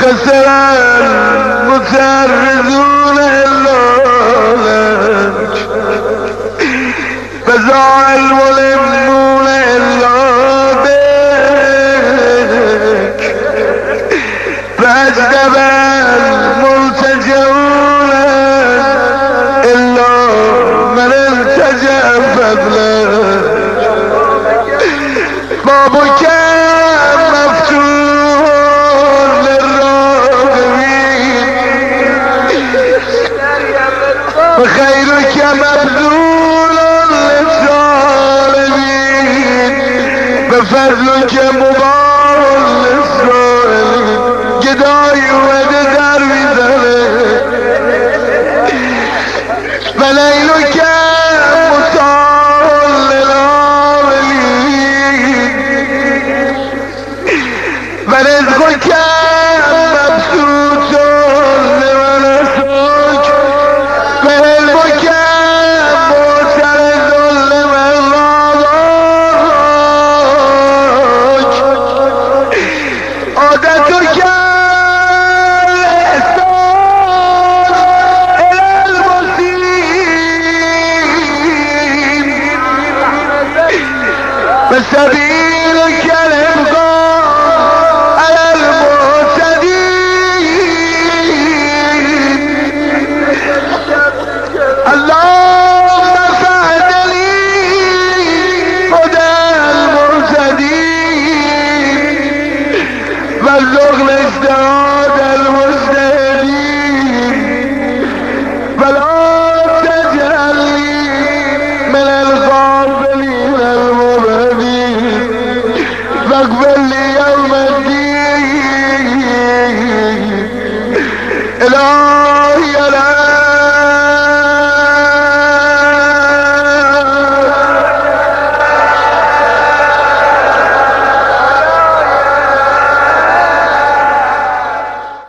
خسر المسرزون إلا لك فزاع الملمون إلا بك فأجدب الملتجون إلا من التجأ فضلك بابك مفتوح للراغبين وخيرك مبذول للظالمين بفضلك مبارك للسائلين جداي ودر بذلك فليلك مطال للعاملين فرزقك مبسوط لمن أسرك فعلمك معترض لمن راضاك عادتك الإحسان إلى المسيء فسبيلك الإبقاء على المعتدين اللهم فهد لي هدى المعتدين بلغنا اجتهاد المجتهدين فلا تجعلني من الغافلين المبهدين فاغفر لي يوم الدين إلهي لا